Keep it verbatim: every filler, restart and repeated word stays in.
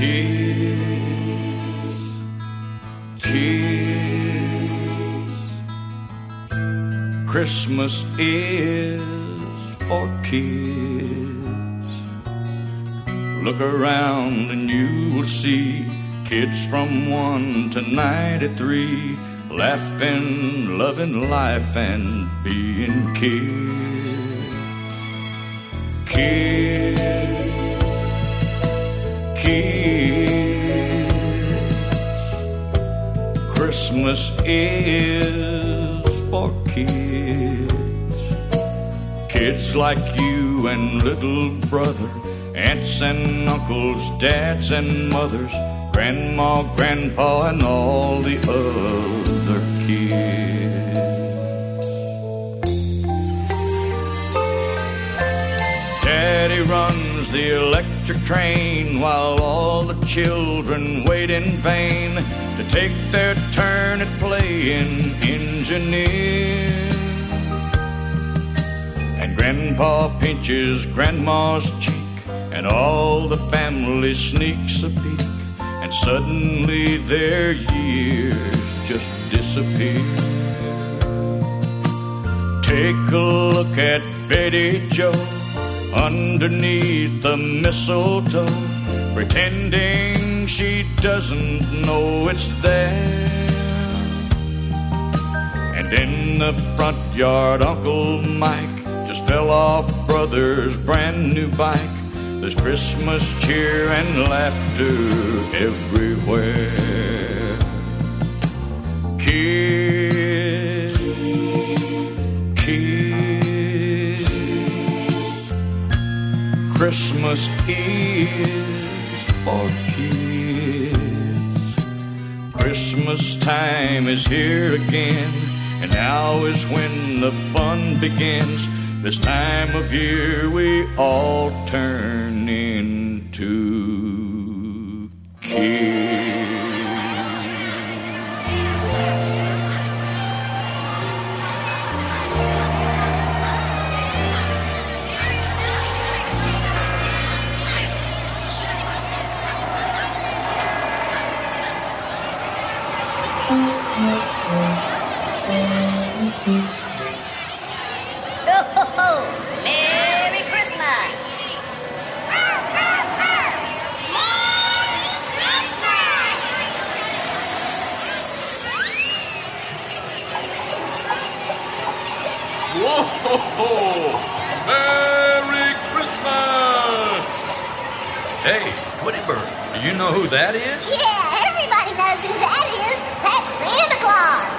Kids, kids, Christmas is for kids. Look around and you will see kids from one to ninety-three, laughing, loving life, and being kids. Kids, kids, Christmas is for kids. Kids like you and little brother, aunts and uncles, dads and mothers, grandma, grandpa, and all the other kids. Daddy runs the electric train while all the children wait in vain to take their turn at playing engineer. And Grandpa pinches Grandma's cheek, and all the family sneaks a peek, and suddenly their years just disappear. Take a look at Betty Joe underneath the mistletoe, pretending she doesn't know it's there. And in the front yard, Uncle Mike just fell off Brother's brand new bike. There's Christmas cheer and laughter everywhere. Kids, kids, Christmas is for kids. Christmas time is here again, and now is when the fun begins. This time of year we all turn into kids. Merry Christmas. Ho, ho, ho. Merry Christmas. Ho, ho, ho. Merry Christmas. Whoa, ho, ho. Merry Christmas! Hey, Woody Bird, do you know who that is? Yeah, everybody knows who that is. That's Santa Claus.